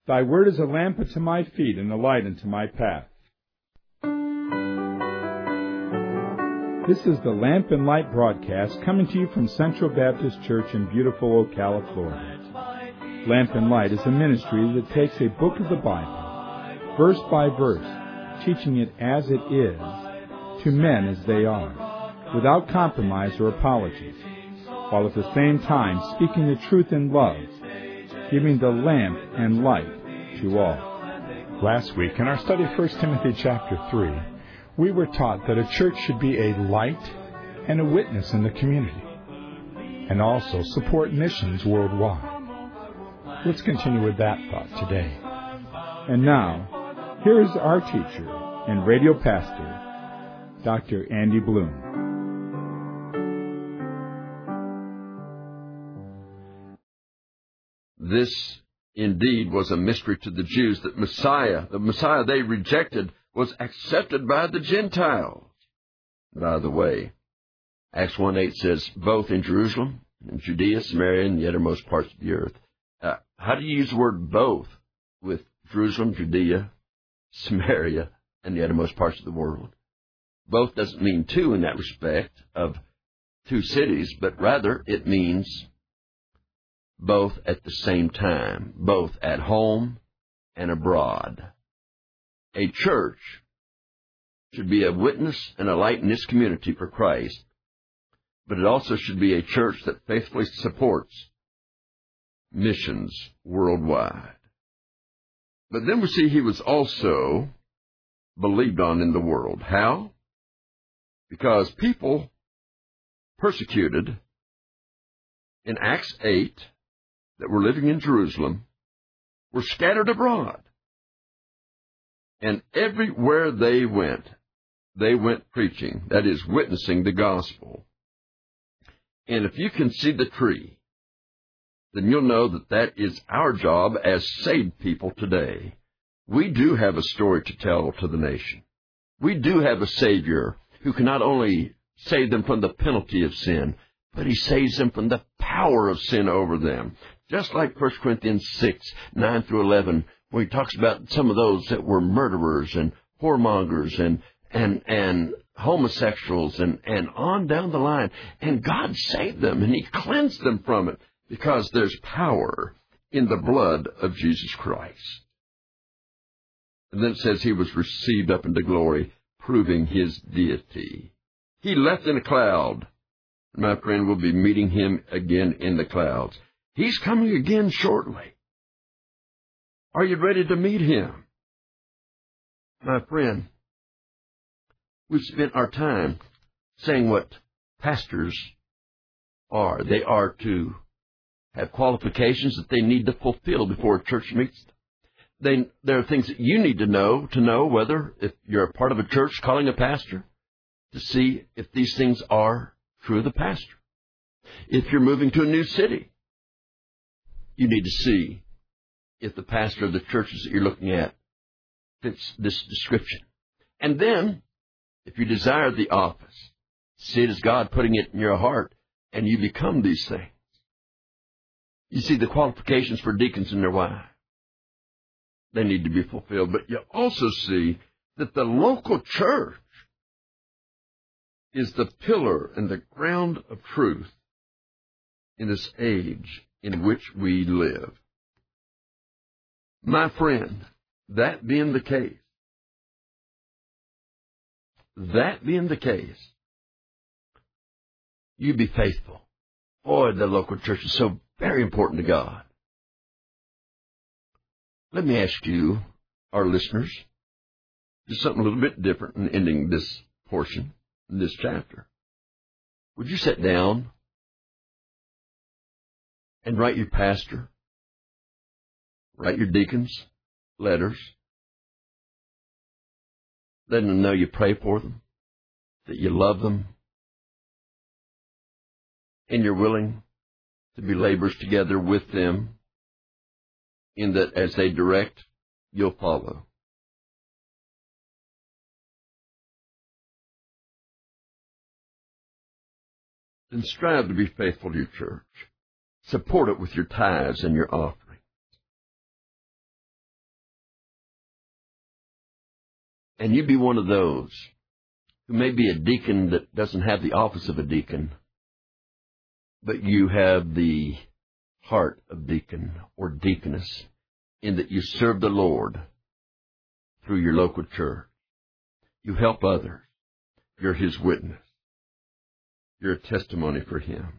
Thy word is a lamp unto my feet and a light unto my path. This is the Lamp and Light broadcast coming to you from Central Baptist Church in beautiful Ocala, Florida. Lamp and Light is a ministry that takes a book of the Bible, verse by verse, teaching it as it is, to men as they are, without compromise or apology, while at the same time speaking the truth in love, giving the lamp and light to all. Last week, in our study of 1 Timothy chapter 3, we were taught that a church should be a light and a witness in the community, and also support missions worldwide. Let's continue with that thought today. And now, here is our teacher and radio pastor, Dr. Andy Bloom. This indeed was a mystery to the Jews, that the Messiah they rejected, was accepted by the Gentiles. By the way, Acts 1:8 says, both in Jerusalem, in Judea, Samaria, and the uttermost parts of the earth. How do you use the word both with Jerusalem, Judea, Samaria, and the uttermost parts of the world? Both doesn't mean two in that respect of two cities, but rather it means both at the same time, both at home and abroad. A church should be a witness and a light in this community for Christ, but it also should be a church that faithfully supports missions worldwide. But then we see he was also believed on in the world. How? Because people persecuted in Acts 8 that were living in Jerusalem were scattered abroad. And everywhere they went preaching, that is, witnessing the gospel. And if you can see the tree, then you'll know that that is our job as saved people today. We do have a story to tell to the nation. We do have a Savior who can not only save them from the penalty of sin, but He saves them from the power of sin over them. Just like 1 Corinthians 6:9 through 11, where he talks about some of those that were murderers and whoremongers and homosexuals and on down the line. And God saved them, and He cleansed them from it, because there's power in the blood of Jesus Christ. And then it says He was received up into glory, proving His deity. He left in a cloud. My friend will be meeting Him again in the clouds. He's coming again shortly. Are you ready to meet Him? My friend, we've spent our time saying what pastors are. They are to have qualifications that they need to fulfill before a church meets them. There are things that you need to know whether, if you're a part of a church calling a pastor, to see if these things are true of the pastor. If you're moving to a new city, you need to see if the pastor of the churches that you're looking at fits this description. And then, if you desire the office, see it as God putting it in your heart, and you become these things. You see the qualifications for deacons and their wives. They need to be fulfilled. But you also see that the local church is the pillar and the ground of truth in this age in which we live. My friend, that being the case, you be faithful. Boy, the local church is so very important to God. Let me ask you, our listeners, just something a little bit different in ending this portion, in this chapter. Would you sit down and write your pastor, write your deacons letters, letting them know you pray for them, that you love them, and you're willing to be laborers together with them, in that as they direct, you'll follow. Then strive to be faithful to your church. Support it with your tithes and your offerings. And you be one of those who may be a deacon that doesn't have the office of a deacon, but you have the heart of deacon or deaconess, in that you serve the Lord through your local church. You help others. You're His witness. You're a testimony for Him.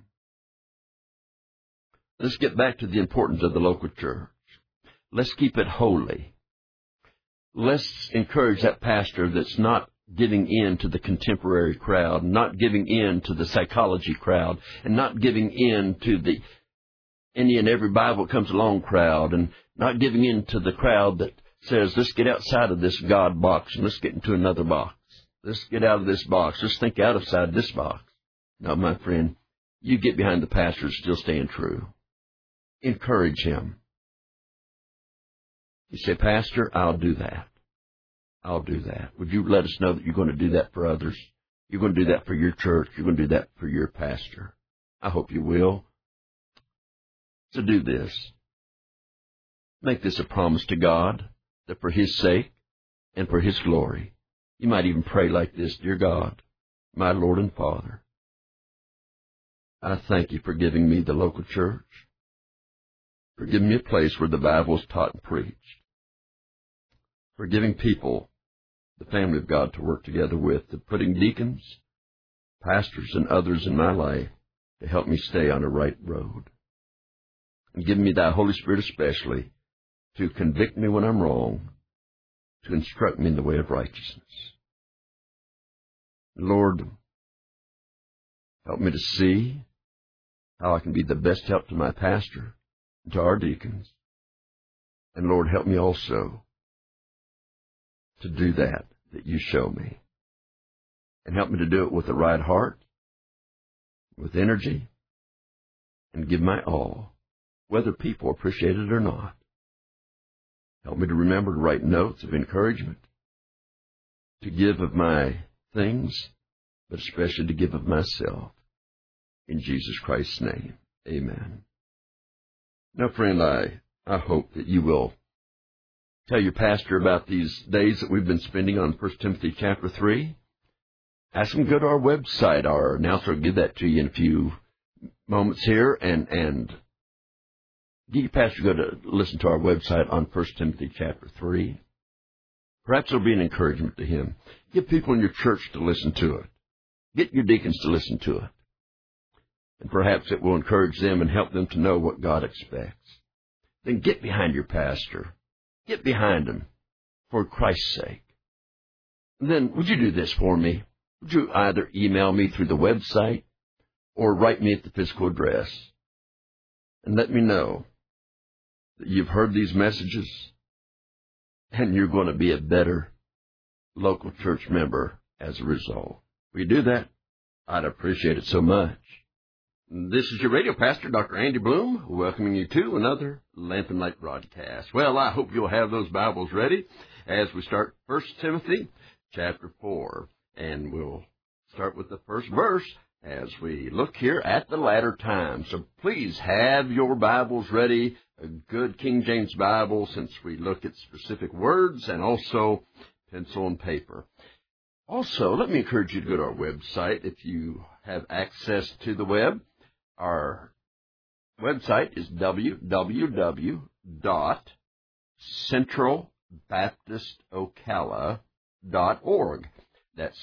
Let's get back to the importance of the local church. Let's keep it holy. Let's encourage that pastor that's not giving in to the contemporary crowd, not giving in to the psychology crowd, and not giving in to the any and every Bible that comes along crowd, and not giving in to the crowd that says, let's get outside of this God box and let's get into another box. Let's get out of this box. Let's think outside this box. No, my friend, you get behind the pastor still staying true. Encourage him. You say, Pastor, I'll do that. I'll do that. Would you let us know that you're going to do that for others? You're going to do that for your church. You're going to do that for your pastor. I hope you will. So do this. Make this a promise to God, that for His sake and for His glory, you might even pray like this: Dear God, my Lord and Father, I thank You for giving me the local church, for giving me a place where the Bible is taught and preached, for giving people the family of God to work together with, to putting deacons, pastors, and others in my life to help me stay on the right road. And give me Thy Holy Spirit especially to convict me when I'm wrong, to instruct me in the way of righteousness. Lord, help me to see how I can be the best help to my pastor and to our deacons. And Lord, help me also to do that You show me. And help me to do it with the right heart, with energy, and give my all, whether people appreciate it or not. Help me to remember to write notes of encouragement, to give of my things, but especially to give of myself. In Jesus Christ's name, amen. Now, friend, I hope that you will tell your pastor about these days that we've been spending on 1 Timothy chapter 3. Ask him to go to our website. Our announcer will give that to you in a few moments here, and get your pastor to go to listen to our website on 1 Timothy chapter 3. Perhaps it'll be an encouragement to him. Get people in your church to listen to it. Get your deacons to listen to it. And perhaps it will encourage them and help them to know what God expects. Then get behind your pastor. Get behind him for Christ's sake. And then would you do this for me? Would you either email me through the website or write me at the physical address and let me know that you've heard these messages and you're going to be a better local church member as a result. Will you do that? I'd appreciate it so much. This is your radio pastor, Dr. Andy Bloom, welcoming you to another Lamp and Light broadcast. Well, I hope you'll have those Bibles ready as we start 1 Timothy chapter 4. And we'll start with the first verse as we look here at the latter times. So please have your Bibles ready, a good King James Bible, since we look at specific words, and also pencil and paper. Also, let me encourage you to go to our website if you have access to the web. Our website is www.centralbaptistocala.org. That's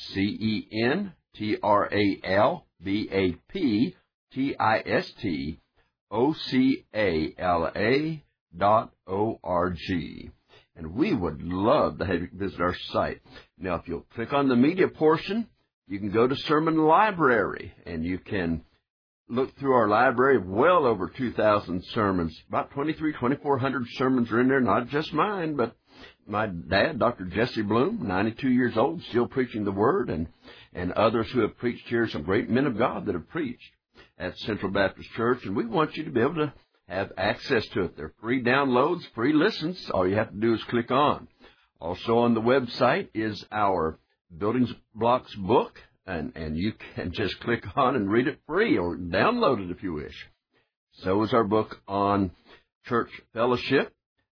CentralBaptistOcala.org. And we would love to have you visit our site. Now, if you'll click on the media portion, you can go to Sermon Library, and you can look through our library of well over 2,000 sermons. About 2,400 sermons are in there, not just mine, but my dad, Dr. Jesse Bloom, 92 years old, still preaching the Word, and others who have preached here, some great men of God that have preached at Central Baptist Church, and we want you to be able to have access to it. They're free downloads, free listens. All you have to do is click on. Also on the website is our Building Blocks book, and you can just click on and read it free or download it if you wish. So is our book on church fellowship,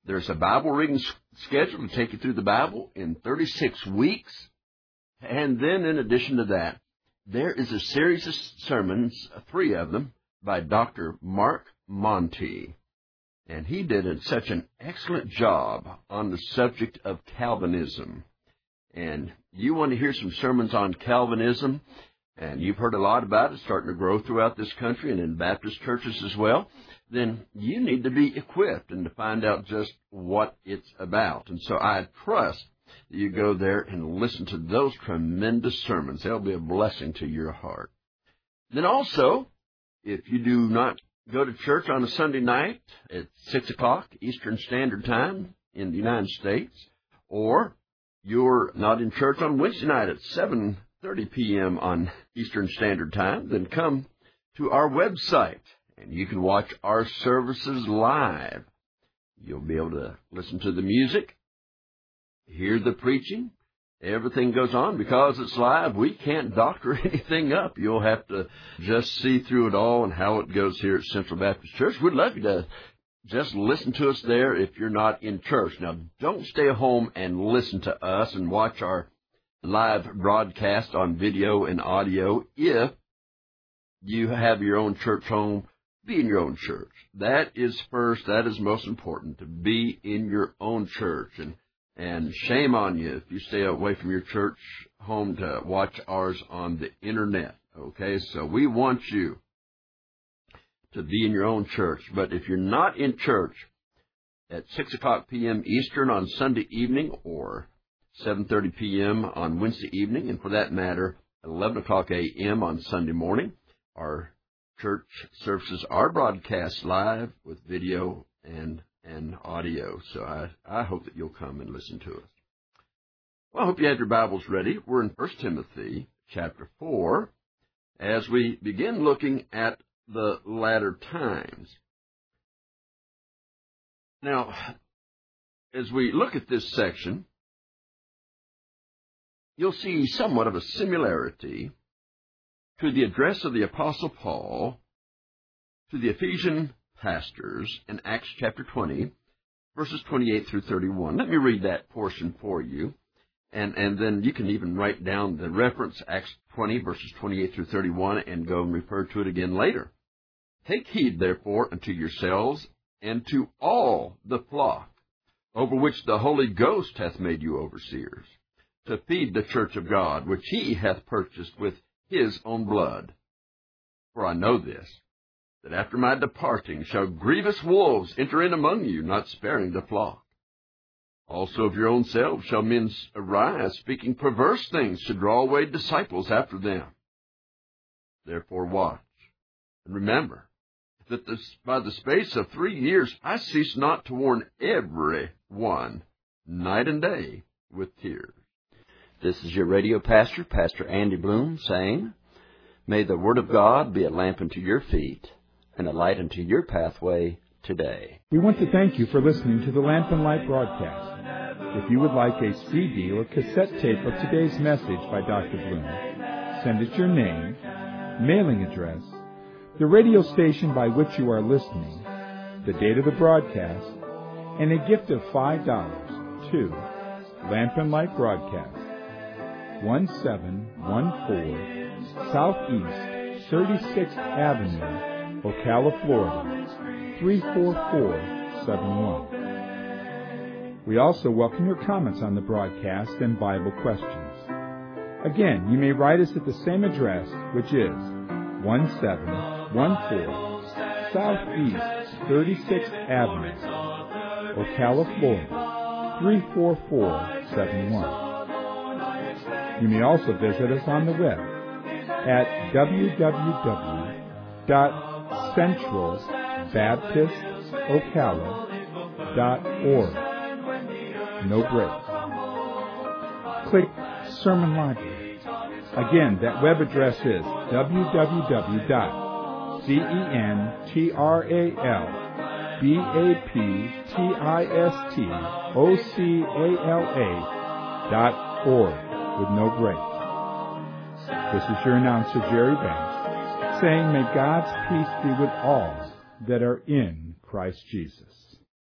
There's a Bible reading schedule to take you through the Bible in 36 weeks. And then in addition to that, there is a series of sermons, 3 of them, by Dr. Mark Monty. And he did such an excellent job on the subject of Calvinism. And you want to hear some sermons on Calvinism, and you've heard a lot about it, starting to grow throughout this country and in Baptist churches as well, then you need to be equipped and to find out just what it's about. And so I trust that you go there and listen to those tremendous sermons. They'll be a blessing to your heart. Then also, if you do not go to church on a Sunday night at 6 o'clock Eastern Standard Time in the United States, or you're not in church on Wednesday night at 7:30 p.m. on Eastern Standard Time, then come to our website, and you can watch our services live. You'll be able to listen to the music, hear the preaching. Everything goes on. Because it's live, we can't doctor anything up. You'll have to just see through it all and how it goes here at Central Baptist Church. We'd love you to just listen to us there if you're not in church. Now, don't stay home and listen to us and watch our live broadcast on video and audio. If you have your own church home, be in your own church. That is first. That is most important, to be in your own church. And shame on you if you stay away from your church home to watch ours on the internet. Okay, so we want you to be in your own church. But if you're not in church at 6 o'clock p.m. Eastern on Sunday evening, or 7:30 p.m. on Wednesday evening, and for that matter, 11 o'clock a.m. on Sunday morning, our church services are broadcast live with video and audio. So I hope that you'll come and listen to us. Well, I hope you have your Bibles ready. We're in 1 Timothy chapter 4 as we begin looking at the latter times. Now, as we look at this section, you'll see somewhat of a similarity to the address of the Apostle Paul to the Ephesian pastors in Acts chapter 20, verses 28 through 31. Let me read that portion for you, and then you can even write down the reference, Acts 20, verses 28 through 31, and go and refer to it again later. Take heed, therefore, unto yourselves and to all the flock, over which the Holy Ghost hath made you overseers, to feed the church of God, which he hath purchased with his own blood. For I know this, that after my departing shall grievous wolves enter in among you, not sparing the flock. Also of your own selves shall men arise, speaking perverse things, to draw away disciples after them. Therefore watch, and remember that by the space of 3 years I cease not to warn every one, night and day, with tears. This is your radio pastor, Pastor Andy Bloom, saying, may the Word of God be a lamp unto your feet and a light unto your pathway today. We want to thank you for listening to the Lamp and Light broadcast. If you would like a CD or cassette tape of today's message by Dr. Bloom, send us your name, mailing address, the radio station by which you are listening, the date of the broadcast, and a gift of $5 to Lamp and Light Broadcast, 1714 Southeast 36th Avenue, Ocala, Florida, 34471. We also welcome your comments on the broadcast and Bible questions. Again, you may write us at the same address, which is 1714 Southeast 36th Avenue, Ocala, Florida, 34471. You may also visit us on the web at www.centralbaptistocala.org. No breaks. Click Sermon Library. Again, that web address is www.centralbaptistocala.org with no breaks. This is your announcer, Jerry Banks, saying, may God's peace be with all that are in Christ Jesus.